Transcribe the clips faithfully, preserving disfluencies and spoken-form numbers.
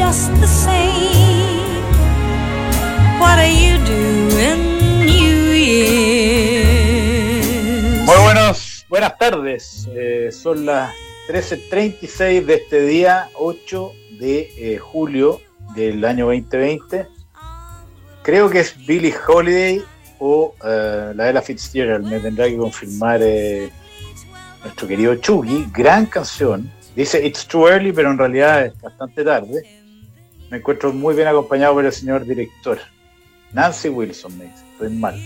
just the same. What are you doing, New Year's? Muy buenos, buenas tardes. Eh, son las trece treinta y seis de este día ocho de eh, julio del año veinte veinte. Creo que es Billie Holiday o uh, la Ella Fitzgerald, me tendrá que confirmar eh, nuestro querido Chucky. Gran canción. Dice It's Too Early, pero en realidad es bastante tarde. Me encuentro muy bien acompañado por el señor director Nancy Wilson. Me dice, estoy mal,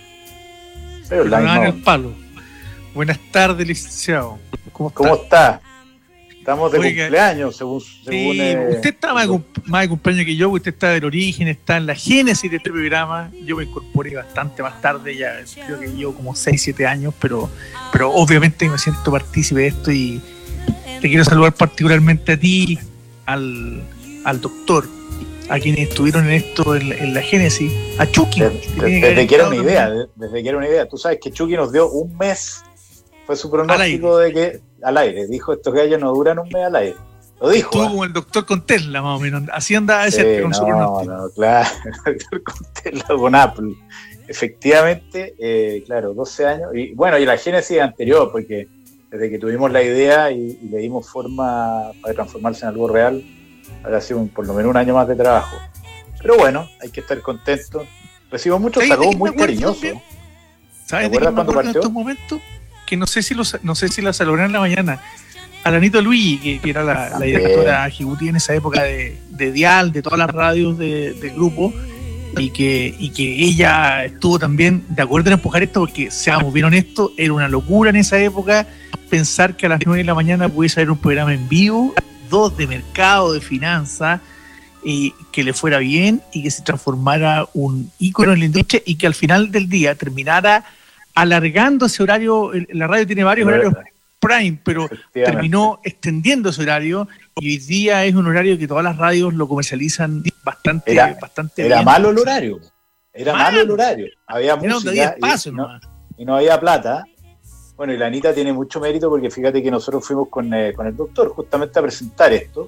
pero, pero la no el palo. Buenas tardes, licenciado. ¿Cómo está? ¿Cómo está? Estamos de Oiga, cumpleaños, según... según sí, eh, usted está más de, más de cumpleaños que yo, usted está del origen, está en la génesis de este programa. Yo me incorporé bastante más tarde, ya creo que llevo como seis siete años, pero, pero obviamente me siento partícipe de esto y te quiero saludar particularmente a ti, al, al doctor, a quienes estuvieron en esto, en, en la génesis, a Chucky. Desde, que, desde que era una idea, también. desde que era una idea. Tú sabes que Chucky nos dio un mes, fue su pronóstico de que al aire, dijo estos gallos no duran un mes al aire. Lo dijo. Estuvo ¿eh? como el doctor con Tesla, más o menos. Así andaba ese sí, con no, su pronóstico. No, claro, el doctor con Tesla, con Apple. Efectivamente, eh, claro, doce años. Y bueno, y la génesis anterior, porque desde que tuvimos la idea y, y le dimos forma para transformarse en algo real, habrá sido un, por lo menos un año más de trabajo. Pero bueno, hay que estar contentos. Recibo muchos saludos muy cariñosos. ¿Sabes de qué me acuerdo en estos momentos? Que no sé si los, no sé si la saludaron en la mañana. A Lanito Luigi, que, que era la, la directora ejecutiva en esa época de, de Dial, de todas las radios de, del grupo, y que, y que ella estuvo también de acuerdo en empujar esto, porque seamos bien honestos, era una locura en esa época pensar que a las nueve de la mañana pudiese haber un programa en vivo, dos de mercado, de finanzas, y que le fuera bien y que se transformara un ícono en la industria y que al final del día terminara alargando ese horario. La radio tiene varios horarios prime, pero terminó extendiendo ese horario y hoy día es un horario que todas las radios lo comercializan bastante, era, bastante era bien. Malo el horario, era malo, malo el horario, había era música había espacio, y, no, y no había plata. Bueno, y la Anita tiene mucho mérito porque fíjate que nosotros fuimos con, eh, con el doctor justamente a presentar esto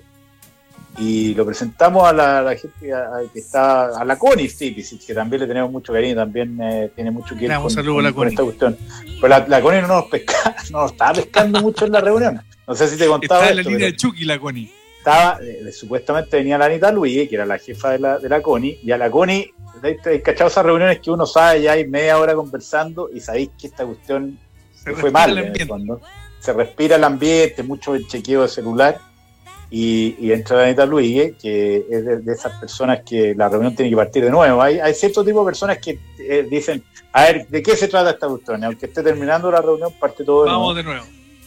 y lo presentamos a la, a la gente a, a, que está, a la Connie Stipicis, que también le tenemos mucho cariño, también eh, tiene mucho que ver con, con, la con esta cuestión. Pero la, la Connie no nos pesca, no nos estaba pescando mucho en la reunión. No sé si te contaba. Estaba en la esto, línea de Chucky, la Connie. Estaba, eh, supuestamente venía la Anita Luis, que era la jefa de la, de la Connie, y a la Connie, hay cachado esas reuniones que uno sabe, ya hay media hora conversando y sabéis que esta cuestión se fue mal en el fondo. Se respira el ambiente, mucho el chequeo de celular. Y, y entra la Anita Luis, que es de, de esas personas que la reunión tiene que partir de nuevo. Hay, hay cierto tipo de personas que eh, dicen, a ver, ¿de qué se trata esta cuestión? Aunque esté terminando la reunión, parte todo de Vamos nuevo. de nuevo.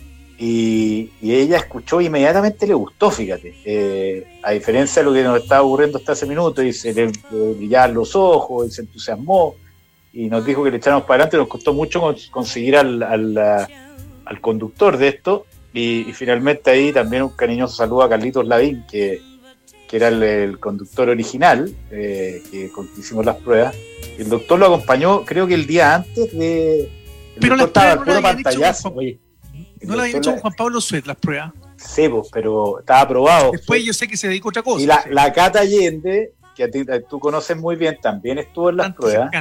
Y, y ella escuchó y inmediatamente le gustó, fíjate. Eh, a diferencia de lo que nos estaba ocurriendo hasta hace minutos, y se le, le brillaban los ojos, y se entusiasmó, y nos dijo que le echáramos para adelante. Nos costó mucho conseguir al, al, al conductor de esto. Y, y finalmente ahí también un cariñoso saludo a Carlitos Lavín, que, que era el, el conductor original, eh, que, con que hicimos las pruebas. El doctor lo acompañó, creo que el día antes de... Pero las pruebas no puro las habían pantallazo. hecho, Oye, no lo había hecho con Juan Pablo Suet, las pruebas. Sí, pues, pero estaba aprobado. Después yo sé que se dedicó a otra cosa. Y la, sí. la Cata Allende, que a ti, a, tú conoces muy bien, también estuvo en las Tanto pruebas.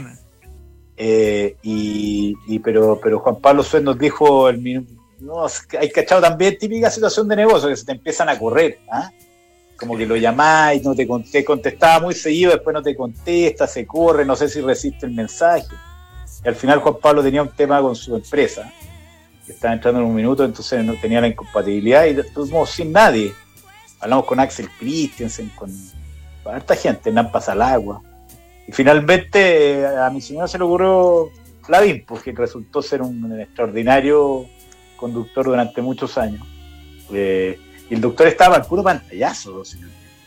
Eh, y, y pero, pero Juan Pablo Suet nos dijo el minuto. No, hay cachado también típica situación de negocio que se te empiezan a correr, ¿ah? Como que lo llamáis, no te, te contestaba muy seguido, después no te contesta, se corre, no sé si resiste el mensaje. Y al final Juan Pablo tenía un tema con su empresa, que estaba entrando en un minuto, entonces no tenía la incompatibilidad y estuvimos sin nadie. Hablamos con Axel Christensen, con, con harta gente, Hernán Pasalagua. Y finalmente a mi señora se le ocurrió Lavín, porque resultó ser un extraordinario conductor durante muchos años. Eh, y el doctor estaba al puro pantallazo. O sea,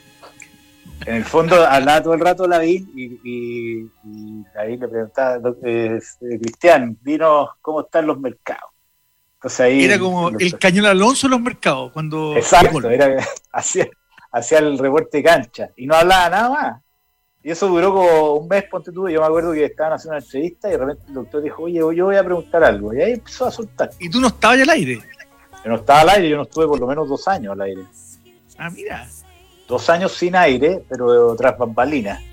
en el fondo hablaba todo el rato Lavín y, y, y Lavín le preguntaba, eh, Cristian, dinos cómo están los mercados. Entonces ahí era como el, el Cañón Alonso en los mercados. Cuando exacto, era, hacía, hacía el reporte de cancha y no hablaba nada más. Y eso duró como un mes, ponte tú. Yo me acuerdo que estaban haciendo una entrevista y de repente el doctor dijo, oye, yo voy a preguntar algo. Y ahí empezó a soltar. ¿Y tú no estabas al aire? Yo no estaba al aire, yo no estuve por lo menos dos años al aire. Ah, mira. dos años sin aire, pero tras bambalinas.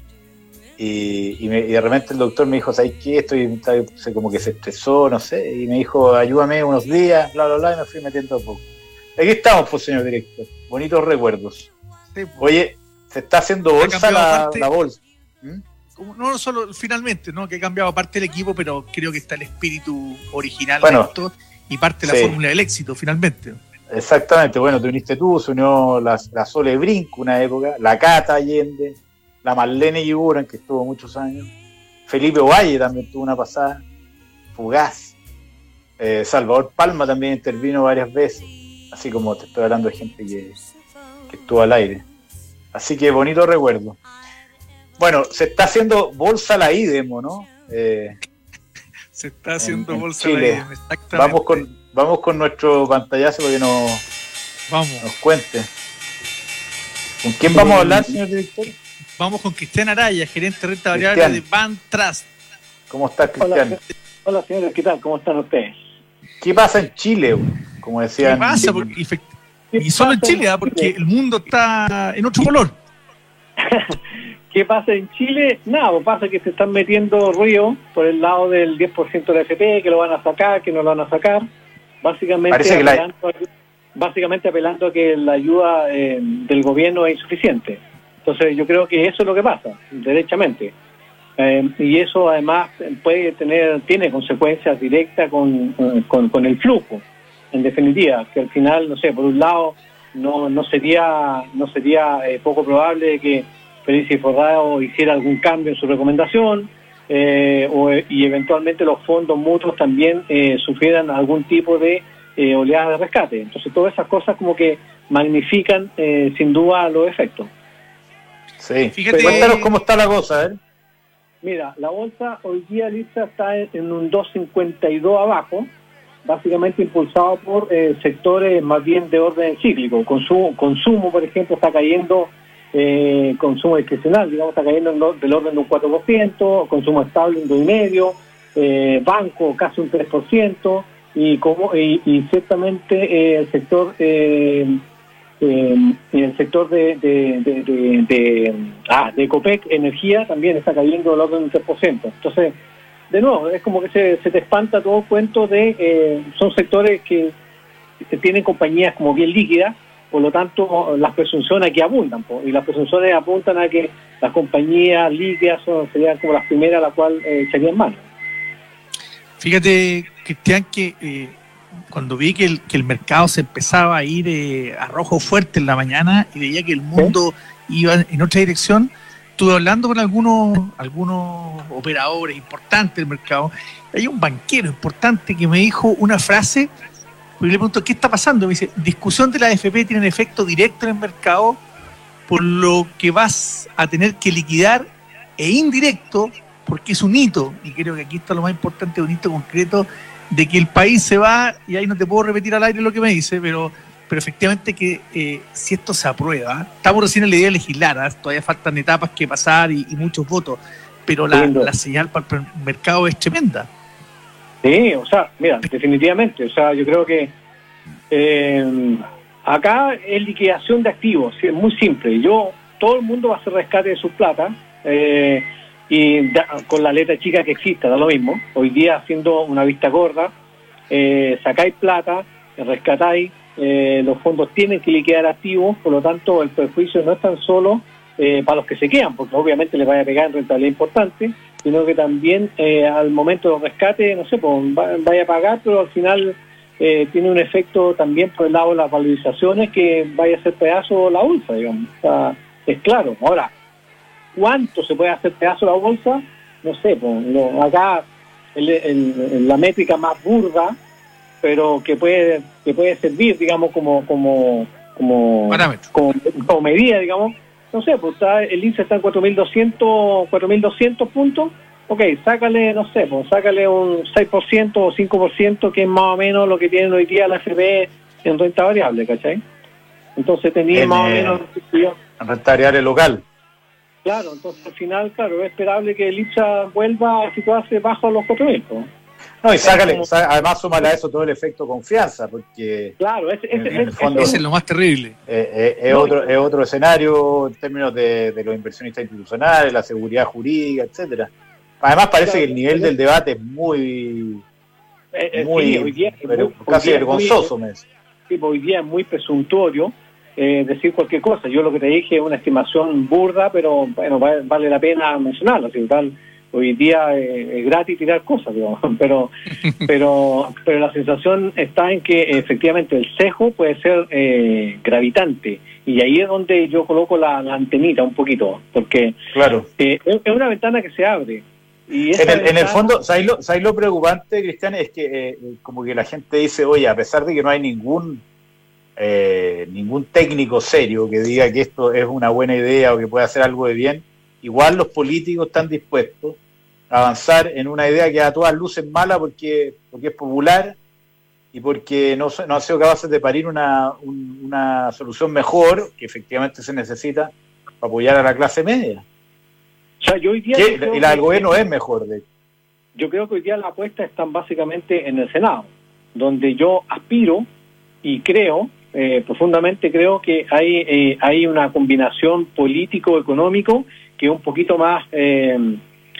Y, y, me, y de repente el doctor me dijo, ¿sabes qué? Estoy, estoy como que se estresó, no sé, y me dijo, ayúdame unos días, bla, bla, bla, y me fui metiendo a poco. Aquí estamos, pues, señor director. Bonitos recuerdos. Sí, pues. Oye, se está haciendo bolsa la, parte, la bolsa. ¿Mm? No solo finalmente, ¿no? Que ha cambiado parte del equipo, pero creo que está el espíritu original bueno, de esto y parte de la sí. fórmula del éxito, finalmente. Exactamente, bueno, te uniste tú, se unió la, la Sole Brinco una época, la Cata Allende, la Marlene Yiguren, que estuvo muchos años, Felipe Ovalle también tuvo una pasada, Fugaz, eh, Salvador Palma también intervino varias veces, así como te estoy hablando de gente que, que estuvo al aire. Así que bonito recuerdo. Bueno, se está haciendo bolsa la IDEMO, ¿no? Eh, se está haciendo en, bolsa en la IDEMO, exactamente. Vamos con, vamos con nuestro pantallazo para que nos, vamos. nos cuente. ¿Con quién vamos a hablar, señor director? Vamos con Cristian Araya, gerente de renta variable de Bantrust. ¿Cómo estás, Cristian? Hola, hola, señores, ¿qué tal? ¿Cómo están ustedes? ¿Qué pasa en Chile, como decían? ¿Qué pasa? Porque, y solo en Chile, ¿eh? Porque el mundo está en otro color. ¿Qué pasa en Chile? Nada, pues pasa que se están metiendo ruido por el lado del diez por ciento de la F P, que lo van a sacar, que no lo van a sacar. Básicamente apelando, la... básicamente apelando a que la ayuda eh, del gobierno es insuficiente. Entonces yo creo que eso es lo que pasa, derechamente. Eh, y eso además puede tener, tiene consecuencias directas con, con, con el flujo, en definitiva, que al final, no sé, por un lado no, no sería, no sería eh, poco probable que Felicia Forrado hiciera algún cambio en su recomendación, eh, o, y eventualmente los fondos mutuos también eh, sufrieran algún tipo de eh, oleada de rescate. Entonces todas esas cosas como que magnifican eh, sin duda los efectos. Sí, fíjate, cuéntanos cómo está la cosa, ¿eh? Mira, la bolsa hoy día lista está en un dos cincuenta y dos abajo, básicamente impulsado por eh, sectores más bien de orden cíclico. Consumo, consumo por ejemplo, está cayendo, eh, consumo discrecional, digamos, está cayendo en, del orden de un cuatro por ciento, consumo estable un dos coma cinco por ciento, eh, banco casi un tres por ciento, y, como, y, y ciertamente eh, el sector... Eh, Eh, en el sector de de, de, de, de, ah, de Copec, energía, también está cayendo del orden del tres por ciento. Entonces, de nuevo, es como que se, se te espanta todo el cuento de... Eh, son sectores que, que tienen compañías como bien líquidas, por lo tanto, las presunciones aquí abundan, po, y las presunciones apuntan a que las compañías líquidas son, serían como las primeras a las cuales eh, echarían mano. Fíjate, Cristian, que... Eh... cuando vi que el, que el mercado se empezaba a ir eh, a rojo fuerte en la mañana y veía que el mundo ¿Sí? iba en otra dirección, estuve hablando con algunos algunos operadores importantes del mercado. Hay un banquero importante que me dijo una frase, y le pregunto, ¿qué está pasando? Me dice, discusión de la A F P tiene efecto directo en el mercado, por lo que vas a tener que liquidar, e indirecto, porque es un hito, y creo que aquí está lo más importante, un hito concreto, de que el país se va, y ahí no te puedo repetir al aire lo que me dice, pero, pero efectivamente que eh, si esto se aprueba, estamos recién en la idea de legislar, ¿eh? Todavía faltan etapas que pasar y, y muchos votos, pero la, la señal para el mercado es tremenda. Sí, o sea, mira, definitivamente, o sea, yo creo que eh, acá es liquidación de activos, ¿sí? Es muy simple. Yo, todo el mundo va a hacer rescate de sus plata, eh, y da, con la letra chica que exista, da lo mismo. Hoy día, haciendo una vista gorda, eh, sacáis plata, rescatáis, eh, los fondos tienen que liquidar activos, por lo tanto el perjuicio no es tan solo eh, para los que se quedan, porque obviamente les vaya a pegar en rentabilidad importante, sino que también eh, al momento del rescate, no sé, pues vaya a pagar, pero al final eh, tiene un efecto también por el lado de las valorizaciones que vaya a hacer pedazo la bolsa, digamos. O sea, es claro. Ahora, ¿cuánto se puede hacer pedazo la bolsa? No sé, pues, no, acá el, el, la métrica más burda, pero que puede que puede servir, digamos, como como como, como, como medida, digamos. No sé, pues está, el índice está en cuatro mil doscientos puntos. Ok, sácale, no sé, pues sácale un seis por ciento o cinco por ciento, que es más o menos lo que tienen hoy día la F P en renta variable, ¿cachai? Entonces tenía en, más o menos... En renta variable local. Claro, entonces al final, claro, es esperable que el I P S A vuelva a situarse bajo los cuatro mil. No, y sácale, como... además súmale a eso todo el efecto confianza, porque claro, ese, ese, en el fondo, ese es lo más terrible. Eh, eh, es, no, otro, es otro escenario en términos de, de los inversionistas institucionales, la seguridad jurídica, etcétera. Además parece claro, que el nivel del debate es muy, eh, muy, sí, hoy día, pero muy, casi hoy día vergonzoso, muy, me dice. Sí, hoy día es muy presuntuorio eh, decir cualquier cosa. Yo lo que te dije es una estimación burda, pero bueno, vale, vale la pena mencionarlo, así tal. Hoy día eh, es gratis tirar cosas, digamos, pero pero pero la sensación está en que efectivamente el sesgo puede ser eh, gravitante, y ahí es donde yo coloco la, la antenita un poquito, porque claro. eh, es, es una ventana que se abre. Y en, el, ventana... en el fondo, ¿sabes lo, ¿sabes lo preocupante, Cristian? Es que eh, como que la gente dice, oye, a pesar de que no hay ningún eh, ningún técnico serio que diga que esto es una buena idea o que puede hacer algo de bien, igual los políticos están dispuestos a avanzar en una idea que a todas luces mala porque, porque es popular y porque no, no han sido capaces de parir una, un, una solución mejor, que efectivamente se necesita para apoyar a la clase media. O sea, yo hoy día que, y la del gobierno es mejor. De... Yo creo que hoy día las apuestas están básicamente en el Senado, donde yo aspiro y creo, eh, profundamente creo que hay, eh, hay una combinación político-económico que es un poquito más... Eh,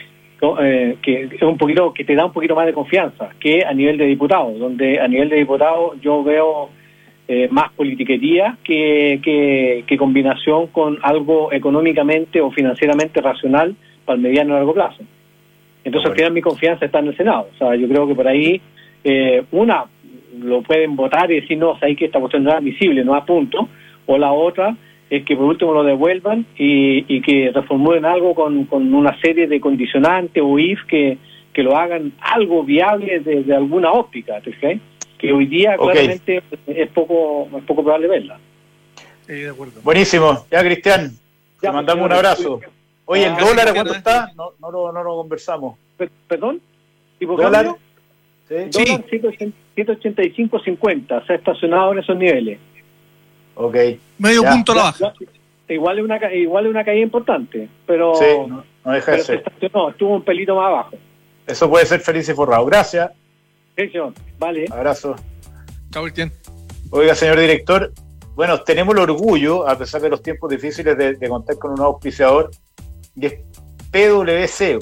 Eh, que es un poquito que te da un poquito más de confianza que a nivel de diputados, donde a nivel de diputados yo veo eh, más politiquería que, que, que combinación con algo económicamente o financieramente racional para el mediano y largo plazo. Entonces al final mi confianza está en el Senado. O sea, yo creo que por ahí eh, una lo pueden votar y decir no, o sea, hay que esta cuestión no es admisible, no a punto, o la otra es que por último lo devuelvan y, y que reformulen algo con, con una serie de condicionantes o if que, que lo hagan algo viable desde de alguna óptica, ¿okay? Que hoy día okay. claramente es poco es poco probable verla. Sí, de acuerdo. Buenísimo, ya Cristian, te ya, mandamos un abrazo. Oye, ¿el ah, dólar a cuánto está? No, no, lo, no lo conversamos. ¿Perdón? ¿Tipo ¿Dólar? Cambio? Sí. Dólar ciento ochenta y cinco cincuenta, se ha estacionado en esos niveles. Ok. Medio ya, punto a la baja. Igual es una igual es una caída importante, pero sí, no, no deja de ser. No, estuvo un pelito más abajo. Eso puede ser feliz y forrado. Gracias. Sí, señor. Vale. Abrazo. Chao, Cristian. Oiga, señor director, bueno, tenemos el orgullo, a pesar de los tiempos difíciles, de, de contar con un nuevo auspiciador, y es P W C.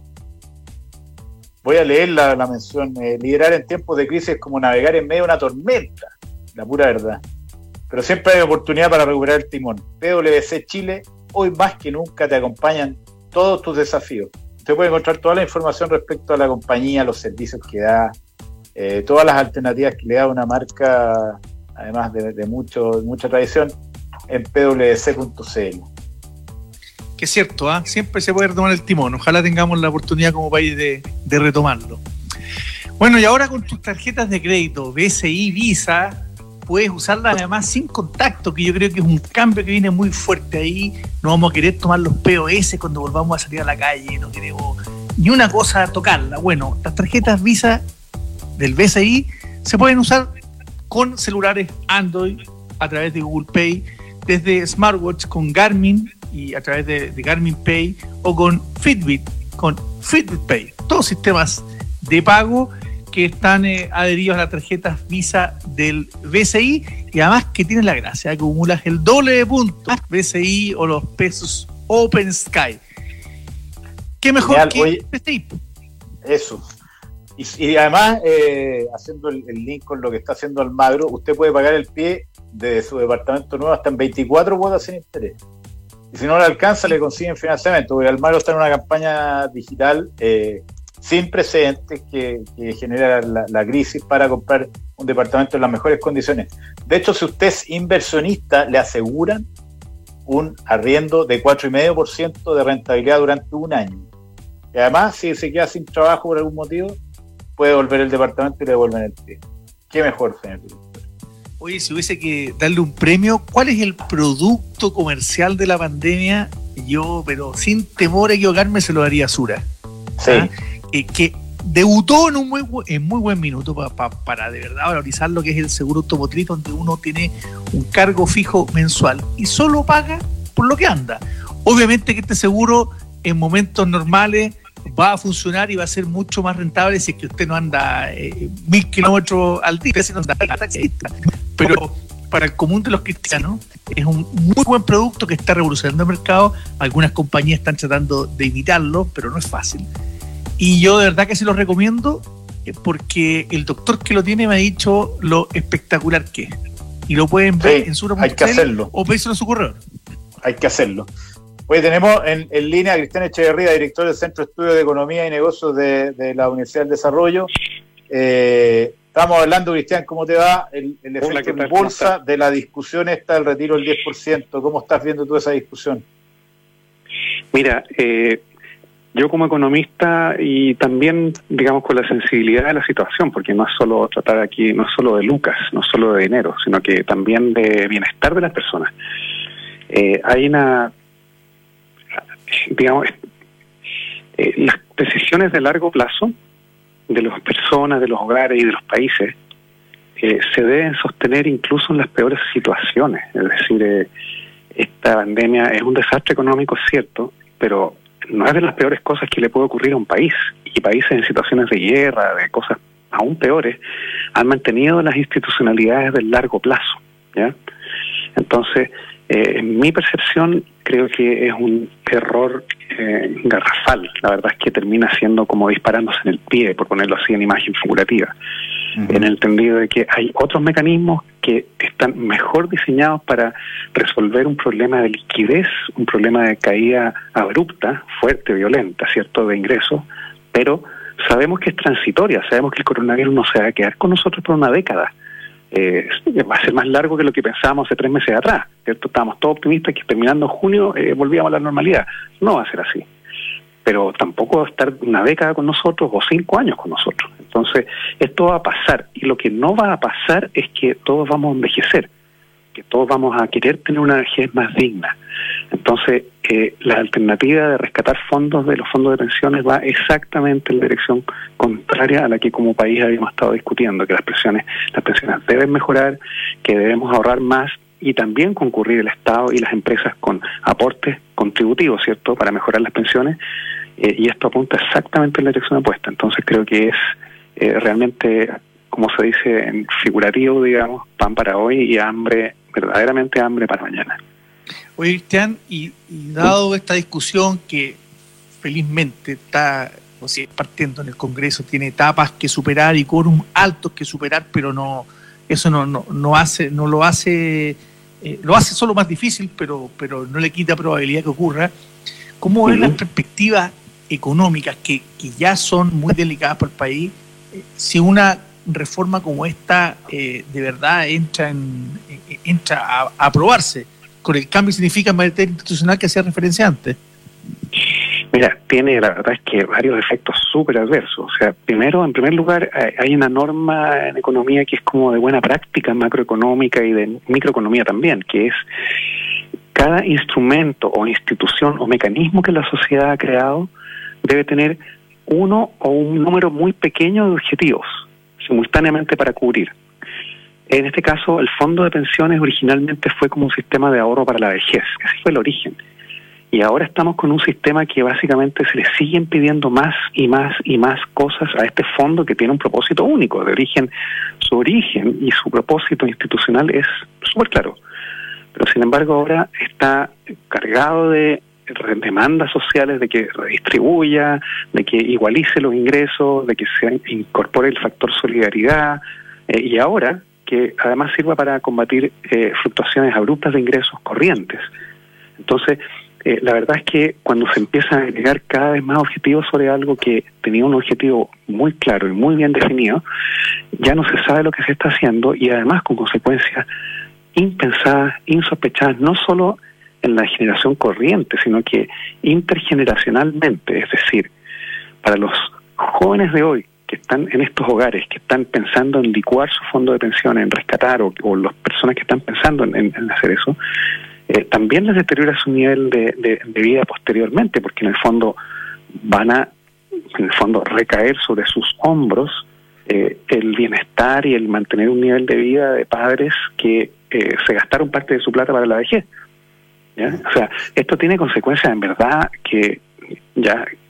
Voy a leer la, la mención. Eh, liderar en tiempos de crisis es como navegar en medio de una tormenta, la pura verdad. Pero siempre hay oportunidad para recuperar el timón. P W C Chile, hoy más que nunca te acompañan todos tus desafíos. Usted puede encontrar toda la información respecto a la compañía, los servicios que da, eh, todas las alternativas que le da una marca, además de, de mucho, mucha tradición, en P W C punto C L. Que es cierto, ¿eh? Siempre se puede retomar el timón. Ojalá tengamos la oportunidad como país de, de retomarlo. Bueno, y ahora con tus tarjetas de crédito, B C I, Visa, puedes usarlas además sin contacto, que yo creo que es un cambio que viene muy fuerte ahí. No vamos a querer tomar los P O S cuando volvamos a salir a la calle, no queremos ni una cosa tocarla. Bueno, las tarjetas Visa del B C I se pueden usar con celulares Android a través de Google Pay, desde smartwatch con Garmin y a través de, de Garmin Pay, o con Fitbit, con Fitbit Pay. Todos sistemas de pago que están eh, adheridos a las tarjetas Visa del B C I, y además que tienen la gracia que acumulas el doble de puntos B C I o los pesos Open Sky. ¿Qué mejor Genial, que oye, B C I? Eso. Y, y además, eh, haciendo el, el link con lo que está haciendo Almagro, usted puede pagar el pie de su departamento nuevo hasta en veinticuatro cuotas sin interés. Y si no le alcanza, le consiguen financiamiento, porque Almagro está en una campaña digital eh, sin precedentes que, que genera la, la crisis para comprar un departamento en las mejores condiciones. De hecho, si usted es inversionista, le aseguran un arriendo de cuatro coma cinco por ciento de rentabilidad durante un año. Y además, si se queda sin trabajo por algún motivo, puede volver el departamento y le devuelven el pie. ¿Qué mejor, señor director? Oye, si hubiese que darle un premio, ¿cuál es el producto comercial de la pandemia? Yo, pero sin temor a equivocarme, se lo daría a Sura. Sí. ¿Ah? Eh, que debutó en un muy, en muy buen minuto pa, pa, para de verdad valorizar lo que es el seguro automotriz, donde uno tiene un cargo fijo mensual y solo paga por lo que anda. Obviamente que este seguro en momentos normales va a funcionar y va a ser mucho más rentable si es que usted no anda eh, mil kilómetros al día, si no anda taxista. Pero para el común de los cristianos es un muy buen producto que está revolucionando el mercado. Algunas compañías están tratando de imitarlo, pero no es fácil. Y yo de verdad que se lo recomiendo porque el doctor que lo tiene me ha dicho lo espectacular que es. Y lo pueden ver sí, en su hay que hacerlo. O pedírselo en su correo. Hay que hacerlo. Hoy tenemos en, en línea a Cristian Echeverría, director del Centro de Estudios de Economía y Negocios de, de la Universidad del Desarrollo. Eh, estamos hablando, Cristian, ¿cómo te va? El, el efecto en bolsa de la discusión esta del retiro del diez por ciento. ¿Cómo estás viendo tú esa discusión? Mira, eh, yo como economista y también, digamos, con la sensibilidad de la situación, porque no es solo tratar aquí, no es solo de lucas, no es solo de dinero, sino que también de bienestar de las personas. Eh, hay una... digamos, eh, las decisiones de largo plazo de las personas, de los hogares y de los países eh, se deben sostener incluso en las peores situaciones. Es decir, eh, esta pandemia es un desastre económico, es cierto, pero no es de las peores cosas que le puede ocurrir a un país. Y países en situaciones de guerra, de cosas aún peores, han mantenido las institucionalidades del largo plazo, ¿ya? Entonces, Eh, en mi percepción, creo que es un error eh, garrafal. La verdad es que termina siendo como disparándose en el pie, por ponerlo así en imagen figurativa, uh-huh. en el entendido de que hay otros mecanismos que están mejor diseñados para resolver un problema de liquidez, un problema de caída abrupta, fuerte, violenta, ¿cierto?, de ingresos, pero sabemos que es transitoria, sabemos que el coronavirus no se va a quedar con nosotros por una década. Eh, va a ser más largo que lo que pensábamos hace tres meses atrás, ¿cierto? Estábamos todos optimistas que terminando junio eh, volvíamos a la normalidad. No va a ser así, pero tampoco va a estar una década con nosotros o cinco años con nosotros. Entonces esto va a pasar, y lo que no va a pasar es que todos vamos a envejecer, que todos vamos a querer tener una vejez más digna. Entonces eh, la alternativa de rescatar fondos de los fondos de pensiones va exactamente en la dirección contraria a la que como país habíamos estado discutiendo, que las pensiones, las pensiones deben mejorar, que debemos ahorrar más y también concurrir el Estado y las empresas con aportes contributivos, ¿cierto?, para mejorar las pensiones, eh, y esto apunta exactamente en la dirección opuesta. Entonces creo que es eh, realmente, como se dice en figurativo, digamos, pan para hoy y hambre, verdaderamente hambre para mañana. Oye, Cristian, y, y dado esta discusión que felizmente está, o sea, partiendo en el Congreso, tiene etapas que superar y quórum altos que superar, pero no, eso no, no, no hace, no lo hace, eh, lo hace solo más difícil, pero, pero no le quita probabilidad que ocurra. ¿Cómo ven uh-huh. las perspectivas económicas que, que ya son muy delicadas para el país? Eh, si una reforma como esta eh, de verdad entra en, eh, entra a, a aprobarse, con el cambio significa en materia institucional que hacía referencia antes. Mira, tiene la verdad es que varios efectos súper adversos. O sea, primero, en primer lugar, hay una norma en economía que es como de buena práctica macroeconómica y de microeconomía también, que es cada instrumento o institución o mecanismo que la sociedad ha creado debe tener uno o un número muy pequeño de objetivos simultáneamente para cubrir. En este caso, el fondo de pensiones originalmente fue como un sistema de ahorro para la vejez, ese fue el origen. Y ahora estamos con un sistema que básicamente se le siguen pidiendo más y más y más cosas a este fondo que tiene un propósito único, de origen, su origen y su propósito institucional es súper claro. Pero sin embargo ahora está cargado de demandas sociales, de que redistribuya, de que igualice los ingresos, de que se incorpore el factor solidaridad, eh, y ahora que además sirva para combatir eh, fluctuaciones abruptas de ingresos corrientes. Entonces, eh, la verdad es que cuando se empiezan a agregar cada vez más objetivos sobre algo que tenía un objetivo muy claro y muy bien definido, ya no se sabe lo que se está haciendo y además con consecuencias impensadas, insospechadas, no solo en la generación corriente, sino que intergeneracionalmente, es decir, para los jóvenes de hoy que están en estos hogares, que están pensando en licuar su fondo de pensiones, en rescatar, o, o las personas que están pensando en, en, en hacer eso, eh, también les deteriora su nivel de, de, de vida posteriormente, porque en el fondo van a, en el fondo, recaer sobre sus hombros eh, el bienestar y el mantener un nivel de vida de padres que eh, se gastaron parte de su plata para la vejez. ¿Ya? O sea, esto tiene consecuencias en verdad que ya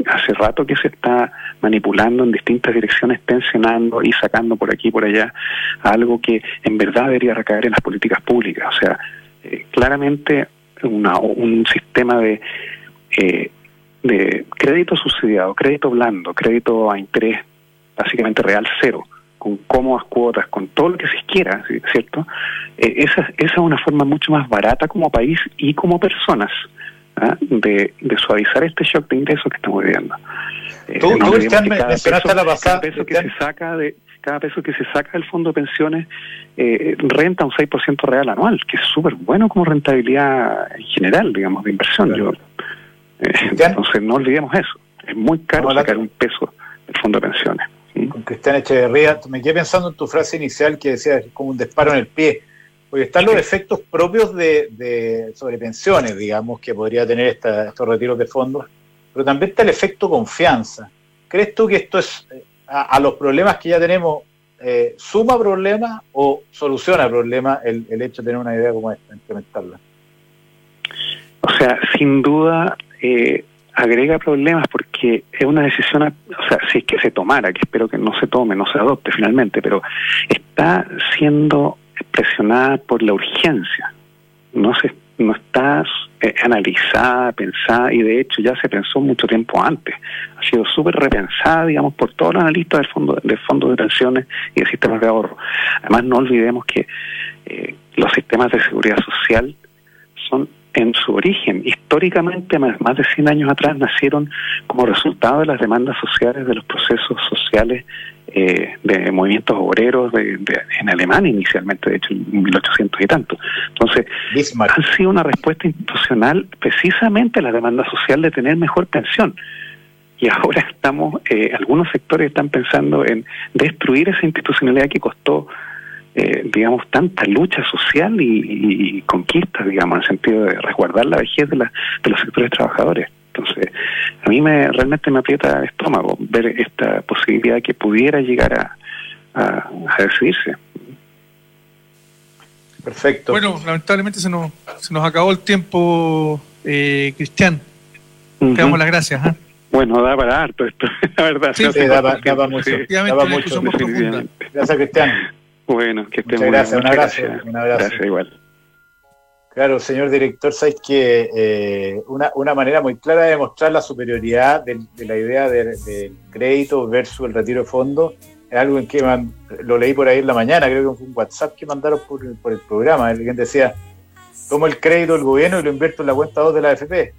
hace rato que se está manipulando en distintas direcciones, tensionando y sacando por aquí y por allá algo que en verdad debería recaer en las políticas públicas. O sea, eh, claramente una, un sistema de eh, de crédito subsidiado, crédito blando, crédito a interés básicamente real cero, con cómodas cuotas, con todo lo que se quiera, ¿cierto? Eh, esa, esa es una forma mucho más barata como país y como personas, ¿ah? de, de suavizar este shock de ingresos que estamos viviendo. Eh, tú, no tú Cristian, cada mencionaste peso, la pasada, cada peso que Cristian. se saca de cada peso que se saca del fondo de pensiones eh, renta un seis por ciento real anual, que es súper bueno como rentabilidad en general, digamos, de inversión. Claro. Yo, eh, entonces no olvidemos eso. Es muy caro Hola. sacar un peso del fondo de pensiones. ¿Sí? Con Cristian Echeverría, me quedé pensando en tu frase inicial que decía como un disparo en el pie, porque están los efectos propios de, de sobre pensiones, digamos, que podría tener esta, estos retiros de fondos, pero también está el efecto confianza. ¿Crees tú que esto es a, a los problemas que ya tenemos, eh, suma problemas o soluciona problemas el, el hecho de tener una idea como esta, implementarla? O sea, sin duda eh, agrega problemas porque es una decisión, o sea, si es que se tomara, que espero que no se tome, no se adopte finalmente, pero está siendo presionada por la urgencia. No se no está eh, analizada, pensada, y de hecho ya se pensó mucho tiempo antes. Ha sido súper repensada, digamos, por todos los analistas del fondo, del fondo de pensiones y de sistemas de ahorro. Además, no olvidemos que eh, los sistemas de seguridad social son, en su origen, históricamente, más, más de cien años atrás, nacieron como resultado de las demandas sociales, de los procesos sociales eh, de movimientos obreros de, de, en Alemania inicialmente, de hecho, en mil ochocientos y tanto. Entonces, Bismarck. Han sido una respuesta institucional precisamente a la demanda social de tener mejor pensión. Y ahora estamos, eh, algunos sectores están pensando en destruir esa institucionalidad que costó Eh, digamos, tanta lucha social y, y, y conquista, digamos, en el sentido de resguardar la vejez de, la, de los sectores trabajadores. Entonces, a mí me realmente me aprieta el estómago ver esta posibilidad que pudiera llegar a, a, a decidirse. Perfecto. Bueno, lamentablemente se nos, se nos acabó el tiempo, eh, Cristian. Uh-huh. Te damos las gracias. ¿eh? Bueno, da para harto esto, la verdad. Sí, sí, da, da, da para mucho. Sí, da para mucho. Gracias, Cristian. Bueno, que estén muy bien. Un abrazo, gracias. un abrazo. Gracias, igual. Claro, señor director, sabes que eh, una, una manera muy clara de demostrar la superioridad de, de la idea del de crédito versus el retiro de fondos es algo en que man, lo leí por ahí en la mañana, creo que fue un WhatsApp que mandaron por, por el programa. Alguien decía, tomo el crédito del gobierno y lo invierto en la cuenta dos de la A F P.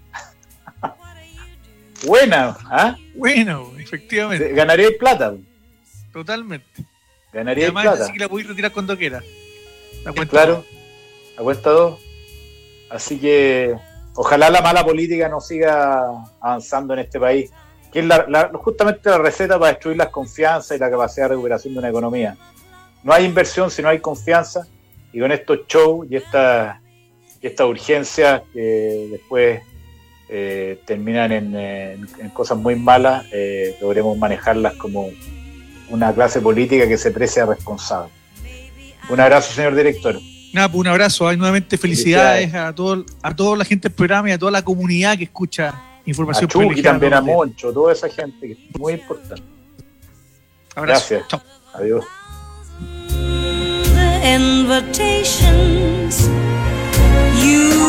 Buena, ¿ah? ¿eh? Bueno, efectivamente. Ganaría plata. Totalmente. Ganaría y además plata. Así que la podéis retirar cuando quiera. La cuenta claro, dos. La cuenta dos. Así que ojalá la mala política no siga avanzando en este país, que es la, la, justamente la receta para destruir las confianzas y la capacidad de recuperación de una economía. No hay inversión si no hay confianza, y con estos shows y esta, y esta urgencia que después eh, terminan en, en, en cosas muy malas, eh, logremos manejarlas como una clase política que se precia responsable. Un abrazo, señor director. Nada, pues un abrazo. Hay nuevamente felicidades, felicidades a todo, a toda la gente del programa y a toda la comunidad que escucha información política. Y también a Moncho, toda esa gente que es muy importante. Abrazo. Gracias. Chao. Adiós. The invitations you